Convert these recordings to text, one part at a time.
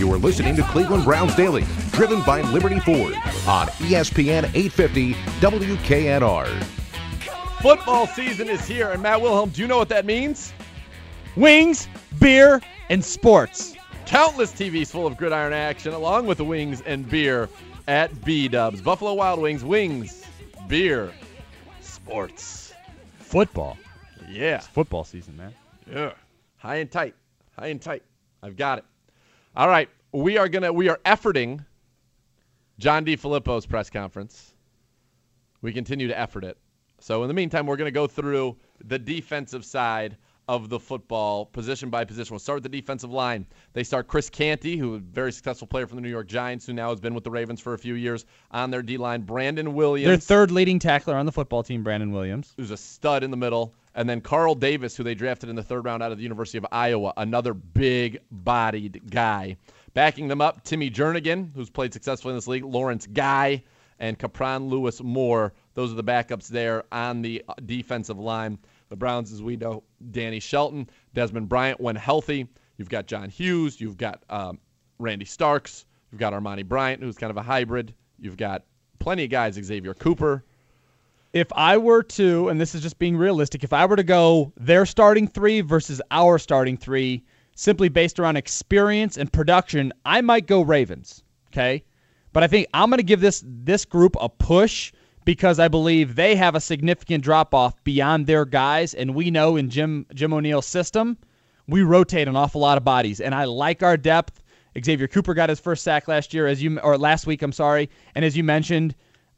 You are listening to Cleveland Browns Daily, driven by Liberty Ford on ESPN 850 WKNR. Football season is here, and Matt Wilhelm, do you know what that means? Wings, beer, and sports. Countless TVs full of gridiron action, along with the wings and beer at B-Dubs. Buffalo Wild Wings, wings, beer, sports. Football. Yeah. It's football season, man. Yeah. High and tight. High and tight. I've got it. All right. We are efforting John DeFilippo's press conference. We continue to effort it. So in the meantime, we're going to go through the defensive side of the football, position by position. We'll start with the defensive line. They start Chris Canty, who is a very successful player from the New York Giants, who now has been with the Ravens for a few years on their D-line. Brandon Williams. Their third leading tackler on the football team, Brandon Williams. Who's a stud in the middle. And then Carl Davis, who they drafted in the third round out of the University of Iowa, another big-bodied guy. Backing them up, Timmy Jernigan, who's played successfully in this league, Lawrence Guy, and Capron Lewis Moore. Those are the backups there on the defensive line. The Browns, as we know, Danny Shelton, Desmond Bryant when healthy. You've got John Hughes. You've got Randy Starks. You've got Armani Bryant, who's kind of a hybrid. You've got plenty of guys, Xavier Cooper. If I were to, and this is just being realistic, if I were to go their starting three versus our starting three, simply based around experience and production, I might go Ravens, okay? But I think I'm going to give this group a push because I believe they have a significant drop-off beyond their guys, and we know in Jim O'Neill's system, we rotate an awful lot of bodies, and I like our depth. Xavier Cooper got his first sack last week, and as you mentioned,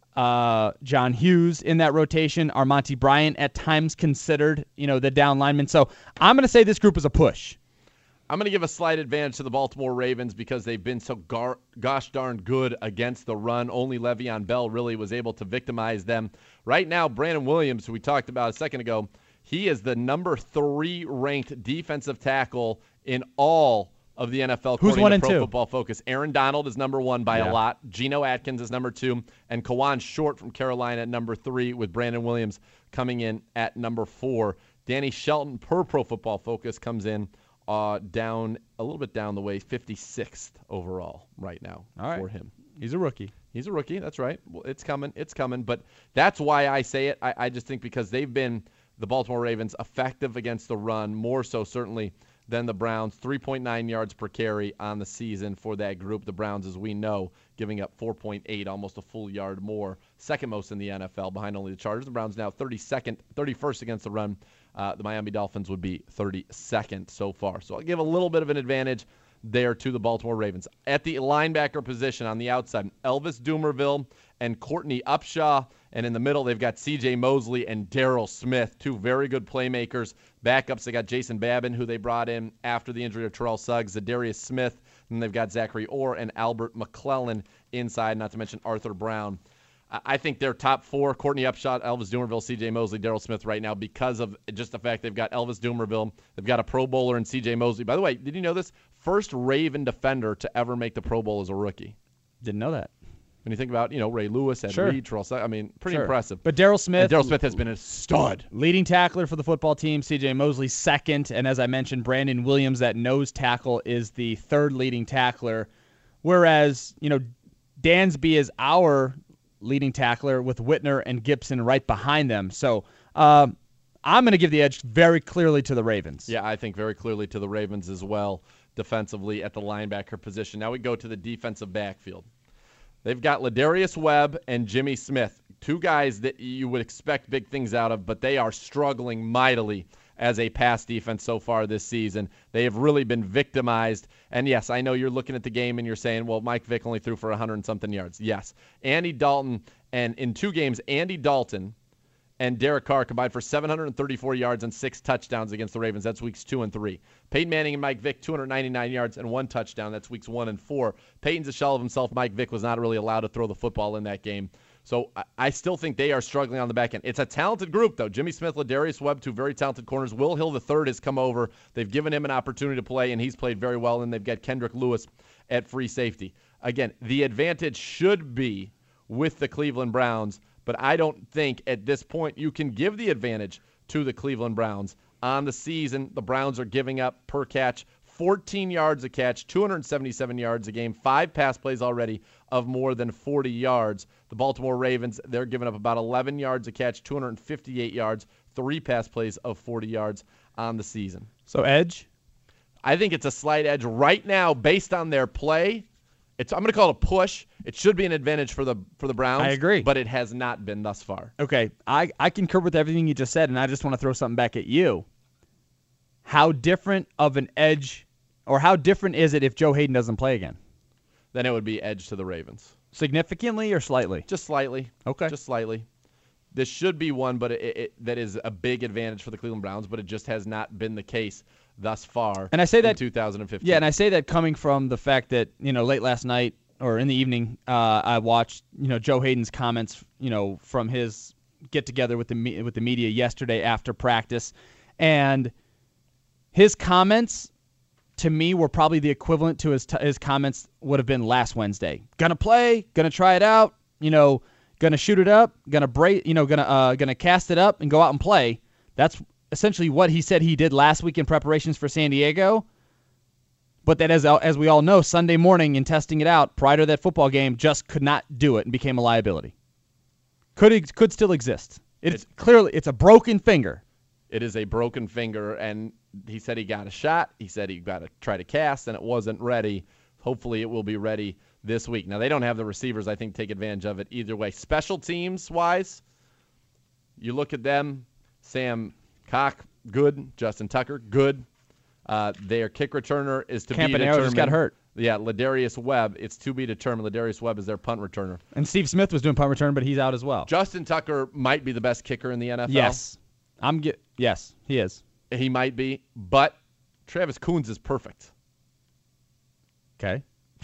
John Hughes in that rotation, Armonte Bryant at times considered, the down lineman. So I'm going to say this group is a push. I'm going to give a slight advantage to the Baltimore Ravens because they've been so gosh darn good against the run. Only Le'Veon Bell really was able to victimize them. Right now, Brandon Williams, who we talked about a second ago, he is the number 3 ranked defensive tackle in all of the NFL. Who's 1 and 2? Pro Football Focus. Aaron Donald is number 1 by a lot. Geno Atkins is number 2. And Kawan Short from Carolina at number 3 with Brandon Williams coming in at number 4. Danny Shelton per Pro Football Focus comes in down a little bit down the way, 56th overall right now for him. He's a rookie. He's a rookie. That's right. Well, it's coming. But that's why I say it. I just think because they've been, the Baltimore Ravens, effective against the run, more so certainly than the Browns. 3.9 yards per carry on the season for that group. The Browns, as we know, giving up 4.8, almost a full yard more. Second most in the NFL, behind only the Chargers. The Browns now 31st against the run. The Miami Dolphins would be 32nd so far. So I'll give a little bit of an advantage there to the Baltimore Ravens. At the linebacker position on the outside, Elvis Dumervil and Courtney Upshaw. And in the middle, they've got C.J. Mosley and Darrell Smith, 2 very good playmakers. Backups, they got Jason Babin, who they brought in after the injury of Terrell Suggs, Zadarius Smith, and they've got Zachary Orr and Albert McClellan inside, not to mention Arthur Brown. I think they're top 4, Courtney Upshaw, Elvis Dumervil, C.J. Mosley, Darrell Smith right now because of just the fact they've got Elvis Dumervil. They've got a Pro Bowler in C.J. Mosley. By the way, did you know this? First Raven defender to ever make the Pro Bowl as a rookie. Didn't know that. When you think about, Ray Lewis and Reed, Terrell Suggs, pretty impressive. But Darrell Smith has been a stud. Leading tackler for the football team, C.J. Mosley second, and as I mentioned, Brandon Williams, that nose tackle, is the third leading tackler, whereas, Dansby is our leading tackler with Whitner and Gibson right behind them. So I'm going to give the edge very clearly to the Ravens. Yeah, I think very clearly to the Ravens as well defensively at the linebacker position. Now we go to the defensive backfield. They've got Ladarius Webb and Jimmy Smith, 2 guys that you would expect big things out of, but they are struggling mightily as a pass defense so far this season. They have really been victimized. And, yes, I know you're looking at the game and you're saying, well, Mike Vick only threw for 100-something yards. Yes. Andy Dalton, and in 2 games, Andy Dalton and Derek Carr combined for 734 yards and 6 touchdowns against the Ravens. That's weeks 2 and 3. Peyton Manning and Mike Vick, 299 yards and 1 touchdown. That's weeks 1 and 4. Peyton's a shell of himself. Mike Vick was not really allowed to throw the football in that game. So I still think they are struggling on the back end. It's a talented group, though. Jimmy Smith, Ladarius Webb, 2 very talented corners. Will Hill III has come over. They've given him an opportunity to play, and he's played very well. And they've got Kendrick Lewis at free safety. Again, the advantage should be with the Cleveland Browns, but I don't think at this point you can give the advantage to the Cleveland Browns. On the season, the Browns are giving up per catch 14 yards a catch, 277 yards a game, 5 pass plays already of more than 40 yards. The Baltimore Ravens, they're giving up about 11 yards a catch, 258 yards, 3 pass plays of 40 yards on the season. So edge? I think it's a slight edge right now based on their play. I'm going to call it a push. It should be an advantage for the Browns. I agree. But it has not been thus far. Okay, I concur with everything you just said, and I just want to throw something back at you. How different of an edge, or how different is it if Joe Hayden doesn't play again? Then it would be edge to the Ravens. Significantly or slightly? Just slightly. Okay. Just slightly. This should be one, but that is a big advantage for the Cleveland Browns, but it just has not been the case thus far. And I say that in 2015. Yeah, and I say that coming from the fact that late last night or in the evening, I watched Joe Hayden's comments from his get together with the media yesterday after practice, and his comments to me were probably the equivalent to his comments would have been last Wednesday. Gonna play, gonna try it out, gonna shoot it up, gonna cast it up and go out and play. That's essentially what he said he did last week in preparations for San Diego. But that, as we all know, Sunday morning in testing it out prior to that football game, just could not do it and became a liability. Could still exist. It's a broken finger. It is a broken finger, and he said he got a shot. He said he got to try to cast, and it wasn't ready. Hopefully it will be ready this week. Now, they don't have the receivers, I think, take advantage of it either way. Special teams-wise, you look at them, Sam Cock, good. Justin Tucker, good. Their kick returner is to be determined. Campanaro just got hurt. Yeah, Ladarius Webb, it's to be determined. Ladarius Webb is their punt returner. And Steve Smith was doing punt return, but he's out as well. Justin Tucker might be the best kicker in the NFL. Yes. Yes, he is. He might be, but Travis Coons is perfect. Okay.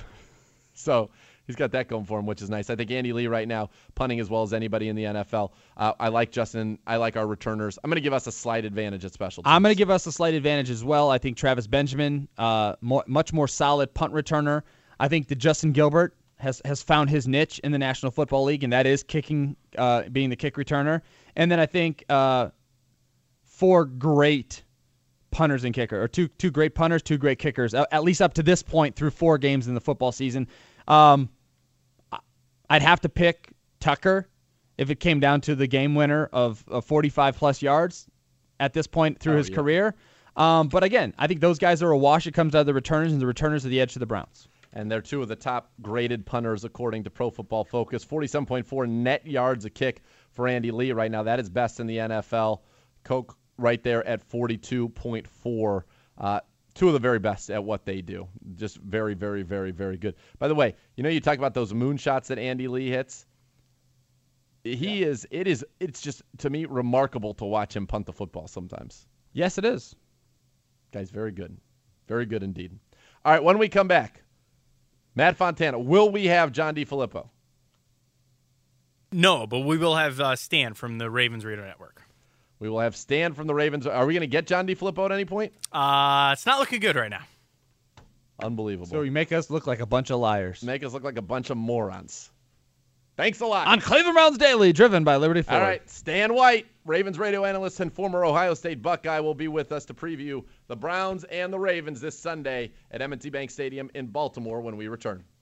So he's got that going for him, which is nice. I think Andy Lee right now punting as well as anybody in the NFL. I like Justin. I like our returners. I'm going to give us a slight advantage at special teams. I'm going to give us a slight advantage as well. I think Travis Benjamin, much more solid punt returner. I think that Justin Gilbert has found his niche in the National Football League, and that is kicking, being the kick returner. And then I think 4 great punters and kicker, or two great punters, 2 great kickers, at least up to this point through 4 games in the football season. I'd have to pick Tucker if it came down to the game winner of 45-plus yards at this point through his career. But again, I think those guys are a wash. It comes out of the returners, and the returners are the edge to the Browns. And they're 2 of the top graded punters according to Pro Football Focus. 47.4 net yards a kick for Andy Lee right now. That is best in the NFL. Coke right there at 42.4. 2 of the very best at what they do. Just very, very, very, very good. By the way, you talk about those moonshots that Andy Lee hits. It's just, to me, remarkable to watch him punt the football sometimes. Yes, it is. Guy's very good. Very good indeed. All right, when we come back, Matt Fontana, will we have John DeFilippo? No, but we will have Stan from the Ravens Radio Network. We will have Stan from the Ravens. Are we going to get John DeFilippo at any point? It's not looking good right now. Unbelievable. So you make us look like a bunch of liars. Make us look like a bunch of morons. Thanks a lot. On Cleveland Browns Daily, driven by Liberty Ford. All right, Stan White, Ravens radio analyst and former Ohio State Buckeye, will be with us to preview the Browns and the Ravens this Sunday at M&T Bank Stadium in Baltimore when we return.